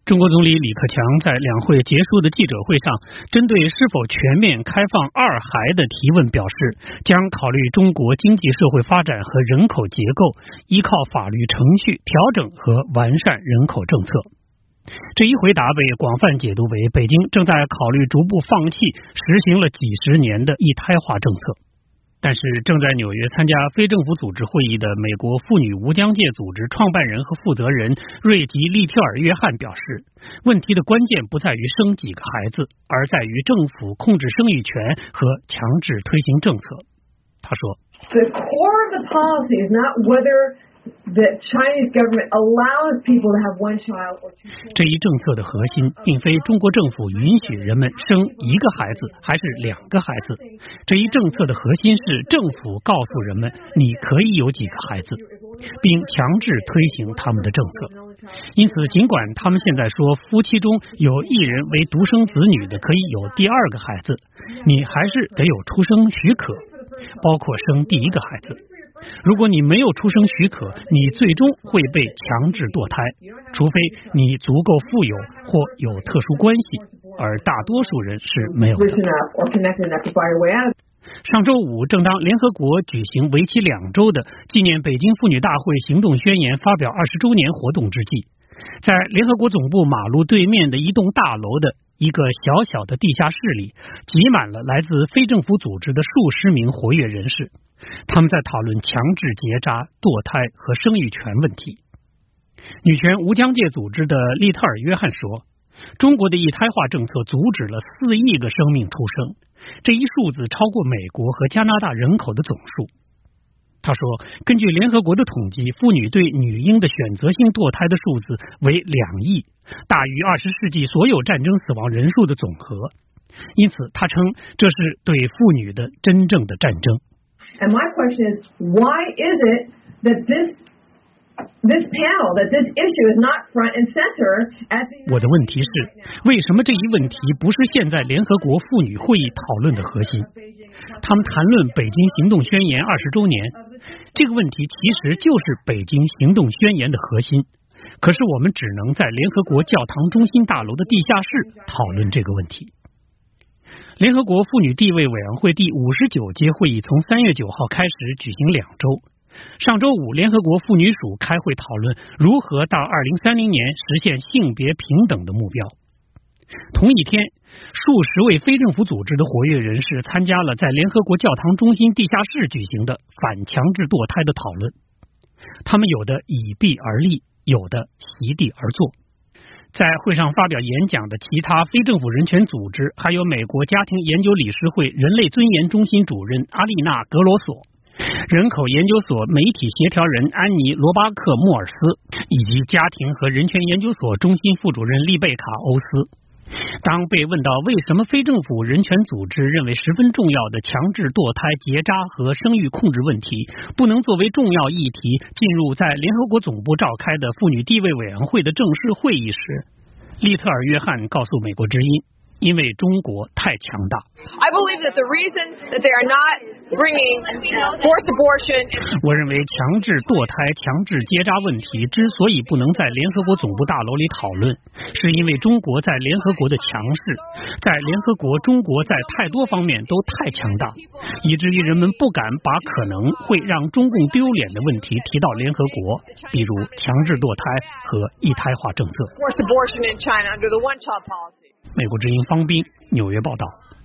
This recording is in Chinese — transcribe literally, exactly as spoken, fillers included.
中国总理李克强在两会结束的记者会上，针对是否全面开放二孩的提问表示，将考虑中国经济社会发展和人口结构，依靠法律程序调整和完善人口政策。这一回答被广泛解读为北京正在考虑逐步放弃实行了几十年的一胎化政策。但是正在纽约参加非政府组织会议的美国妇女无疆界组织创办人和负责人瑞吉·利特尔约翰表示，问题的关键不在于生几个孩子，而在于政府控制生育权和强制推行政策。他说 The core of the policy is not whether the Chinese government allows people to have one child or two children. 这一政策的核心并非中国政府允许人们生一个孩子还是两个孩子，这一政策的核心是政府告诉人们你可以有几个孩子，并强制推行他们的政策。因此，尽管他们现在说夫妻中有一人为独生子女的可以有第二个孩子，你还是得有出生许可，包括生第一个孩子。如果你没有出生许可，你最终会被强制堕胎，除非你足够富有或有特殊关系，而大多数人是没有的。上周五，正当联合国举行为期两周的纪念北京妇女大会行动宣言发表二十周年活动之际，在联合国总部马路对面的一栋大楼的一个小小的地下室里，挤满了来自非政府组织的数十名活跃人士，他们在讨论强制结扎、堕胎和生育权问题。女权无疆界组织的利特尔约翰说，中国的一胎化政策阻止了四亿个生命出生，这一数字超过美国和加拿大人口的总数。他说，根据联合国的统计，妇女对女婴的选择性堕胎的数字为两亿，大于二十世纪所有战争死亡人数的总和。因此，他称这是对妇女的真正的战争。 And my question is, why is it that this this panel, that this issue is not front and center at the... 我的问题是，为什么这一问题不是现在联合国妇女会议讨论的核心？他们谈论北京行动宣言二十周年，这个问题其实就是北京行动宣言的核心。可是我们只能在联合国教堂中心大楼的地下室讨论这个问题。联合国妇女地位委员会第五十九届会议从三月九号开始举行两周。上周五，联合国妇女署开会讨论如何到二零三零年实现性别平等的目标。同一天，数十位非政府组织的活跃人士参加了在联合国教堂中心地下室举行的反强制堕胎的讨论。他们有的倚壁而立，有的席地而坐。在会上发表演讲的其他非政府人权组织，还有美国家庭研究理事会人类尊严中心主任阿丽娜·格罗索、人口研究所媒体协调人安妮·罗巴克·莫尔斯，以及家庭和人权研究所中心副主任丽贝卡·欧斯。当被问到为什么非政府人权组织认为十分重要的强制堕胎、结扎和生育控制问题不能作为重要议题进入在联合国总部召开的妇女地位委员会的正式会议时，利特尔约翰告诉美国之音，因为中国太强大。 I believe that the reason that they are not bringing forced abortion. 我认为强制堕胎、强制结扎问题之所以不能在联合国总部大楼里讨论，是因为中国在联合国的强势，在联合国，中国在太多方面都太强大，以至于人们不敢把可能会让中共丢脸的问题提到联合国，比如强制堕胎和一胎化政策。 Forced abortion in China under the one-child policy. 美国之音方斌，纽约报道。